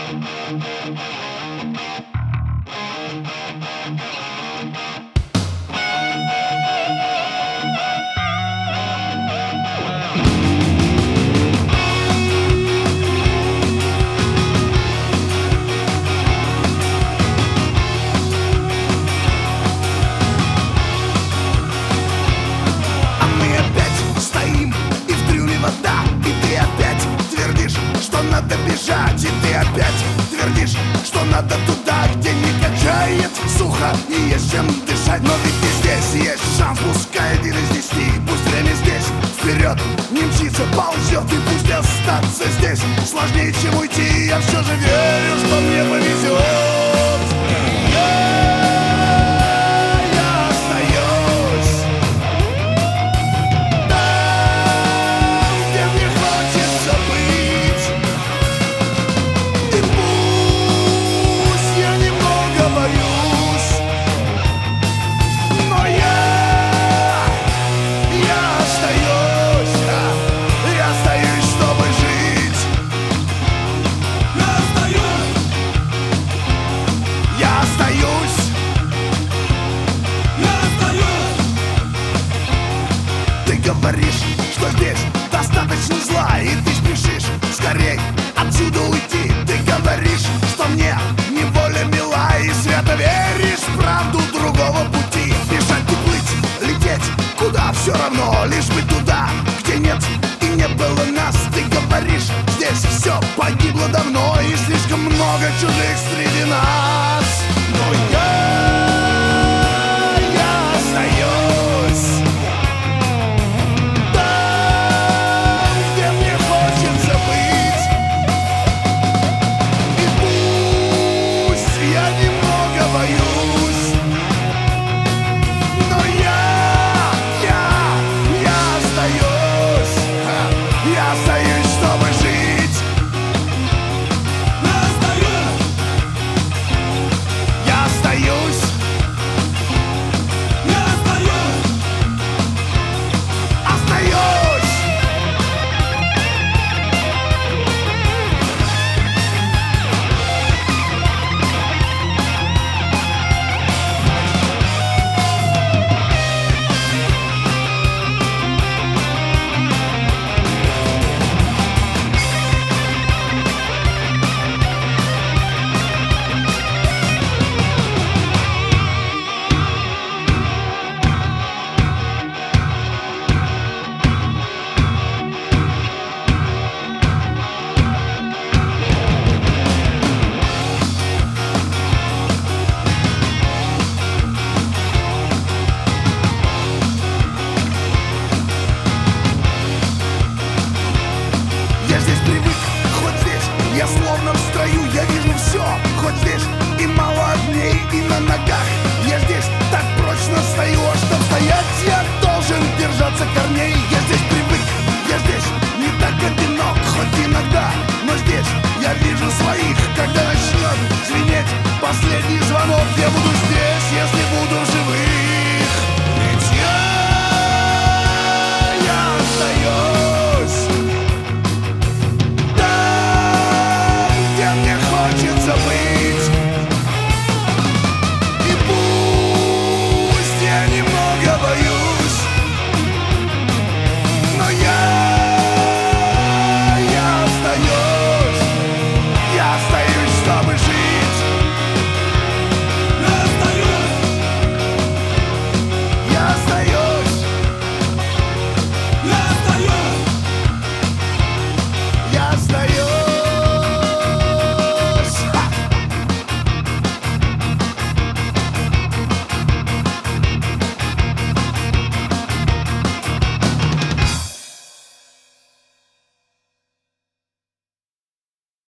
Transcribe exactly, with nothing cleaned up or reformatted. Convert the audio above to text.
Надо бежать, и ты опять твердишь, что надо туда, где не качает сухо и есть чем дышать. Но ведь и здесь есть шанс, пускай один из десяти. Пусть время здесь вперед не мчится, ползет, и пусть остаться здесь сложнее, чем уйти. Я все же верю, что мне повезет. Говоришь, что здесь достаточно зла, и ты спешишь скорей отсюда уйти. Ты говоришь, что мне неволя мила, и свято веришь в правду другого пути. Бежать и плыть, лететь, куда все равно, лишь бы туда, где нет и не было нас. Ты говоришь, здесь все погибло давно, и слишком много чужих среди нас.